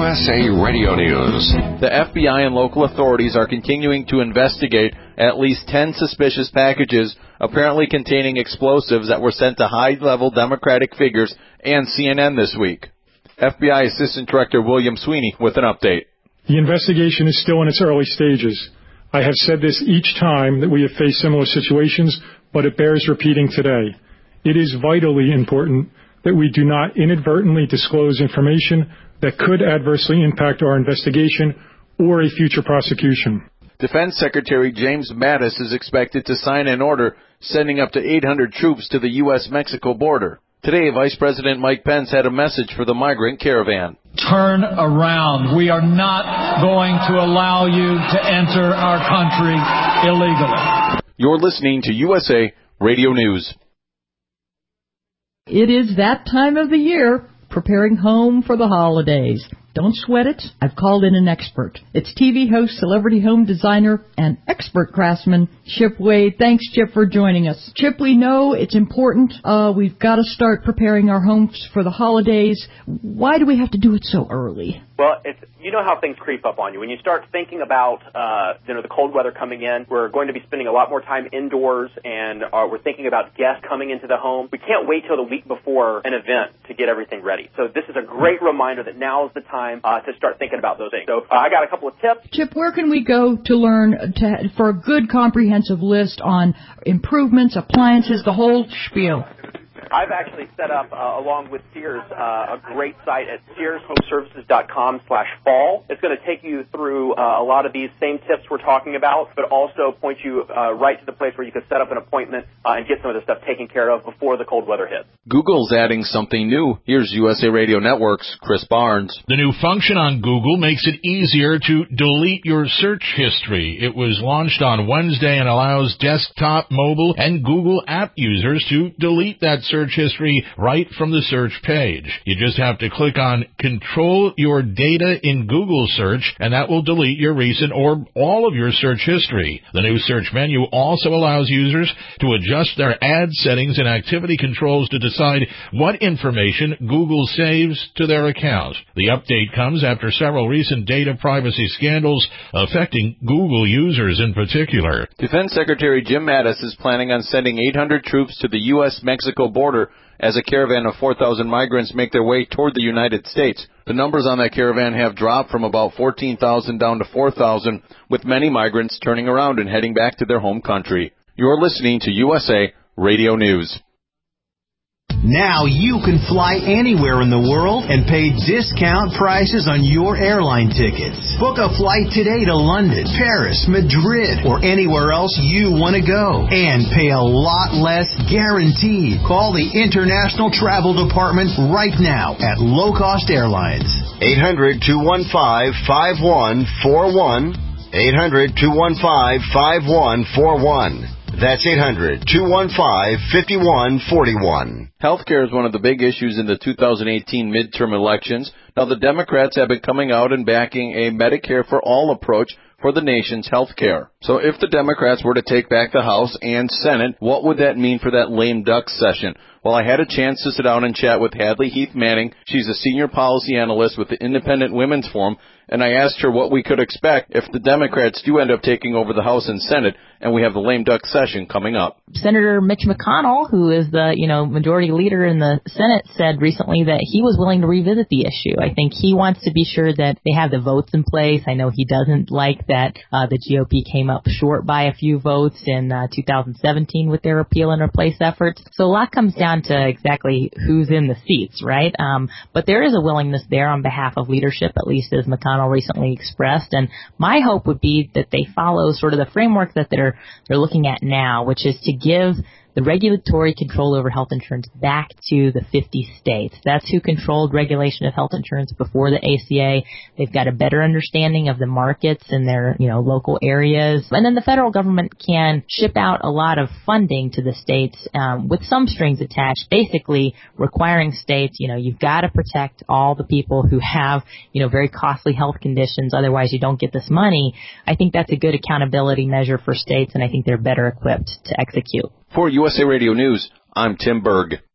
USA Radio News. The FBI and local authorities are continuing to investigate at least 10 suspicious packages apparently containing explosives that were sent to high-level Democratic figures and CNN this week. FBI Assistant Director William Sweeney with an update. The investigation is still in its early stages. I have said this each time that we have faced similar situations, but it bears repeating today. It is vitally important that we do not inadvertently disclose information that could adversely impact our investigation or a future prosecution. Defense Secretary James Mattis is expected to sign an order sending up to 800 troops to the U.S.-Mexico border. Today, Vice President Mike Pence had a message for the migrant caravan. Turn around. We are not going to allow you to enter our country illegally. You're listening to USA Radio News. It is that time of the year, preparing home for the holidays. Don't sweat it. I've called in an expert. It's TV host, celebrity home designer, and expert craftsman, Chip Wade. Thanks, Chip, for joining us. Chip, we know it's important. We've got to start preparing our homes for the holidays. Why do we have to do it so early? Well, you know how things creep up on you. When you start thinking about the cold weather coming in, we're going to be spending a lot more time indoors, and we're thinking about guests coming into the home. We can't wait till the week before an event to get everything ready. So this is a great reminder that now is the time to start thinking about those things. So I got a couple of tips. Chip, where can we go to learn for a good comprehensive list on improvements, appliances, the whole spiel? I've actually set up, along with Sears, a great site at SearsHomeservices.com/fall. It's going to take you through a lot of these same tips we're talking about, but also point you right to the place where you can set up an appointment and get some of this stuff taken care of before the cold weather hits. Google's adding something new. Here's USA Radio Network's Chris Barnes. The new function on Google makes it easier to delete your search history. It was launched on Wednesday and allows desktop, mobile, and Google app users to delete that search history right from the search page. You just have to click on Control Your Data in Google Search, and that will delete your recent or all of your search history. The new search menu also allows users to adjust their ad settings and activity controls to decide what information Google saves to their account. The update comes after several recent data privacy scandals affecting Google users in particular. Defense Secretary Jim Mattis is planning on sending 800 troops to the U.S.-Mexico border as a caravan of 4,000 migrants make their way toward the United States. The numbers on that caravan have dropped from about 14,000 down to 4,000, with many migrants turning around and heading back to their home country. You're listening to USA Radio News. Now you can fly anywhere in the world and pay discount prices on your airline tickets. Book a flight today to London, Paris, Madrid, or anywhere else you want to go. And pay a lot less guaranteed. Call the International Travel Department right now at Low Cost Airlines. 800-215-5141. 800-215-5141. That's 800-215-5141. Healthcare is one of the big issues in the 2018 midterm elections. Now, the Democrats have been coming out and backing a Medicare for All approach for the nation's health care. So if the Democrats were to take back the House and Senate, what would that mean for that lame duck session? Well, I had a chance to sit down and chat with Hadley Heath Manning. She's a senior policy analyst with the Independent Women's Forum, and I asked her what we could expect if the Democrats do end up taking over the House and Senate, and we have the lame duck session coming up. Senator Mitch McConnell, who is the, majority leader in the Senate, said recently that he was willing to revisit the issue. I think he wants to be sure that they have the votes in place. I know he doesn't like that the GOP came up short by a few votes in 2017 with their repeal and replace efforts. So a lot comes down to exactly who's in the seats, right? But there is a willingness there on behalf of leadership, at least as McConnell recently expressed. And my hope would be that they follow sort of the framework that they're looking at now, which is to give the regulatory control over health insurance back to the 50 states. That's who controlled regulation of health insurance before the ACA. They've got a better understanding of the markets in their, local areas. And then the federal government can ship out a lot of funding to the states with some strings attached, basically requiring states, you've got to protect all the people who have, very costly health conditions. Otherwise, you don't get this money. I think that's a good accountability measure for states, and I think they're better equipped to execute. For USA Radio News, I'm Tim Berg.